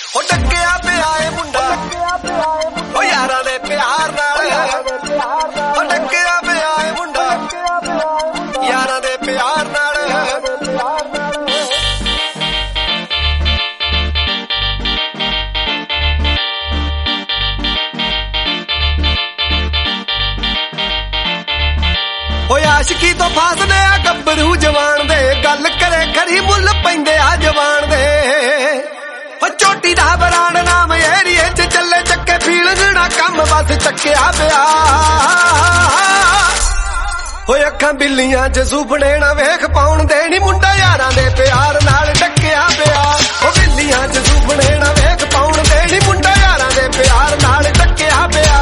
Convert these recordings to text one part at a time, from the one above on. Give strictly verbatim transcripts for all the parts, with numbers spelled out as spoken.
ਉਹ ਡੱਕਿਆ ਪਿਆ ਏ ਮੁੰਡਾ ਉਹ ਯਾਰਾਂ ਦੇ ਪਿਆਰ ਨਾਲ, ਉਹ ਡੱਕਿਆ ਪਿਆ ਏ ਮੁੰਡਾ ਯਾਰਾਂ ਦੇ ਪਿਆਰ ਨਾਲ। ਓਏ ਆਸ਼ਕੀ ਤੋਂ ਫਾਸਦੇ ਆ ਗੱਭਰੂ ਜਵਾਨ ਦੇ, ਗੱਲ ਕਰੇ ਖਰੀ ਮੁੱਲ ਪੈਂਦੇ ਆ ਜਵਾਨ ਦੇ। ਓ ਚੋਟੀ ਦਾ ਬਰਾੜ ਨਾਮ ਏਰੀਏ ਚ ਚੱਲੇ ਚੱਕੇ ਫੀਲਗਣਾ ਕੰਮ ਬਸ ਚੱਕਿਆ ਪਿਆ। ਓਏ ਅੱਖਾਂ ਬਿੱਲੀਆਂ ਚ ਸੁਪਨੇ ਨਾ ਵੇਖ ਪਾਉਣ ਦੇ ਨੀ ਮੁੰਡਾ ਯਾਰਾਂ ਦੇ ਪਿਆਰ ਨਾਲ ਡੱਕਿਆ ਪਿਆ। ਓ ਬਿੱਲੀਆਂ ਚ ਸੁਪਨੇ ਨਾ ਵੇਖ ਪਾਉਣ ਦੇ ਨੀ ਮੁੰਡਾ ਯਾਰਾਂ ਦੇ ਪਿਆਰ ਨਾਲ ਡੱਕਿਆ ਪਿਆ।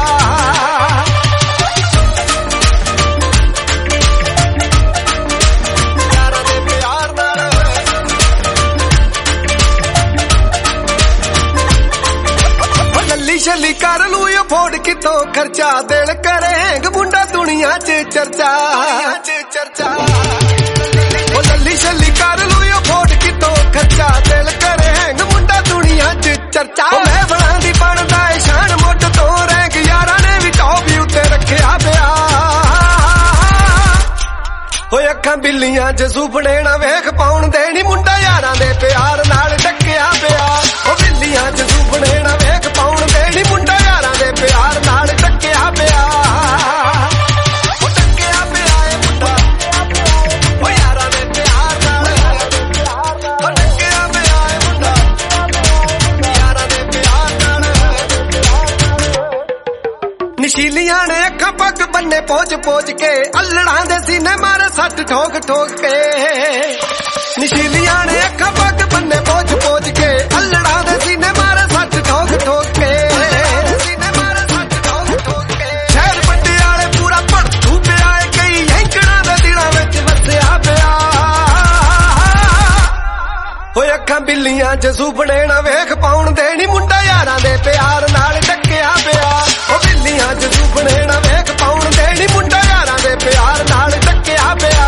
ਛੱਲੀ ਕਰ ਲੂ ਅਫੋਰਡ ਕਿਤੋਂ ਖਰਚਾ, ਦਿਲ ਕਰੇਂਗ ਮੁੰਡਾ ਦੁਨੀਆ ਚ ਚਰਚਾ ਚਰਚਾ। ਉਹ ਲੱਲੀ ਛੱਲੀ ਕਰ ਲੂ ਅਫੋਰਡ ਕਿਤੋਂ ਖਰਚਾ, ਦਿਲ ਕਰੇਂਗ ਮੁੰਡਾ ਦੁਨੀਆ ਚ ਚਰਚਾ। ਮੈਂ ਬਣਾ ਦੀ ਬਣਦਾ ਏ ਸ਼ਾਨ ਮੁੱਢ ਤੋਂ ਰੈਂਕ, ਯਾਰਾਂ ਨੇ ਵੀ ਟੌਪ ਉੱਤੇ ਰੱਖਿਆ ਪਿਆ। ਓਏ ਅੱਖਾਂ ਬਿੱਲੀਆਂ ਚ ਸੁਪਨੇ ਨਾ ਵੇਖ ਪਾਉਣ ਦੇ ਨੀ ਮੁੰਡਾ ਯਾਰਾਂ ਦੇ ਪਿਆਰ ਨਾਲ ਡੱਕਿਆ ਪਿਆ। ਉਹ ਬਿੱਲੀਆਂ ਚ ਸੁਪਨੇ ਨਾ ਵੇਖ ਪਾਉਣ ਦੇ ਨੀ ਮੁੰਡਾ ਯਾਰਾਂ ਦੇ ਪਿਆਰ ਨਾਲ ਡੱਕਿਆ ਪਿਆ। ਉਹ ਡੱਕਿਆ ਪਿਆ ਏ ਮੁੰਡਾ ਉਹ ਯਾਰਾਂ ਦੇ ਪਿਆਰ ਨਾਲ, ਉਹ ਡੱਕਿਆ ਪਿਆ ਏ ਮੁੰਡਾ ਯਾਰਾਂ ਦੇ ਪਿਆਰ ਨਾਲ। ਨਸ਼ੀਲੀਆਂ ਨੇ ਅੱਖਾਂ ਪੱਗ ਬੰਨੇ ਪੋਚ ਪੋਚ ਕੇ, ਅਲੜਾਂ ਦੇ ਸੀਨੇ ਮਾਰੇ ਸੱਟ ਠੋਕ ਠੋਕ ਕੇ। ਨਸ਼ੀਲੀਆਂ ਨੇ ਅੱਖਾਂ ਪੱਗ ਬੰਨੇ ਪੋਚ ਪੋਚ ਕੇ, ਅਲੜਾਂ ਦੇ ਸੀਨੇ ਮਾਰੇ ਸੱਟ ਠੋਕ ਠੋਕ ਕੇ। ਸੀਨੇ ਮਾਰੇ ਸੱਟ ਠੋਕ ਠੋਕ ਕੇ। ਸ਼ਹਿਰ ਵੱਡੇ ਵਾਲੇ ਪੂਰਾ ਭੜਕੂ ਪਿਆ ਏ, ਕਈ ਹੈਂਕੜਾਂ ਦੇ ਦਿਲਾਂ ਵਿੱਚ ਵਸਿਆ ਪਿਆ। ਓਏ ਅੱਖਾਂ ਬਿੱਲੀਆਂ ਚ ਸੁਪਨੇ ਨਾ ਵੇਖ ਪਾਉਣ ਦੇ ਨੀ ਮੁੰਡਾ ਯਾਰਾਂ ਦੇ ਪਿਆਰ ਨਾਲ ਡੱਕਿਆ ਪਿਆ। ਉਹ ਬਿੱਲੀਆਂ ਚ ਸੁਪਨੇ ਨਾ ਵੇਖ ਪਾਉਣ ਦੇ ਨੀ ਮੁੰਡਾ ਯਾਰਾਂ ਦੇ ਪਿਆਰ ਨਾਲ ਡੱਕਿਆ ਪਿਆ।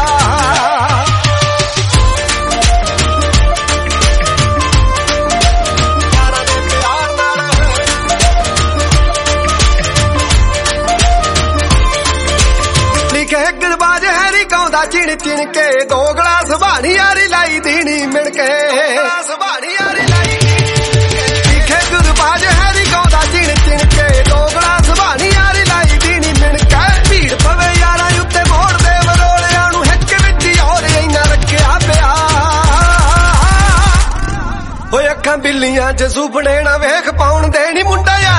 ਗਲਬਾਜ ਹੈਰੀ ਗਾਉਂਦਾ ਚਿਣ ਚਿਣ ਕੇ, ਦੋ ਗਲਾਸ ਬਾਣੀ ਯਾਰੀ ਲਾਈ ਦੇਣੀ ਮਿਣ ਕੇ। ਬਾਣੀ ਯਾਰੀ ਲਾਈ ਲਿਖੇ ਗਲਬਾਜ ਹੈਰੀ ਗਾਉਂਦਾ ਚਿਣ ਚਿਣ ਕੇ, ਦੋ ਗਲਾਸ ਬਾਣੀ ਯਾਰੀ ਲਾਈ ਦੇਣੀ ਮਿਣ ਕੇ। ਭੀੜ ਪਵੇ ਯਾਰਾਂ ਉੱਤੇ ਮੋੜ ਦੇ ਵਰੋਲਿਆਂ ਨੂੰ, ਹਿੱਕ ਵਿੱਚ ਹੋਰ ਇੰਨਾ ਰੱਖਿਆ ਪਿਆ। ਓਏ ਅੱਖਾਂ ਬਿੱਲੀਆਂ ਚ ਸੁਪਨੇ ਨਾ ਵੇਖ ਪਾਉਣ ਦੇ ਨੀ ਮੁੰਡਾ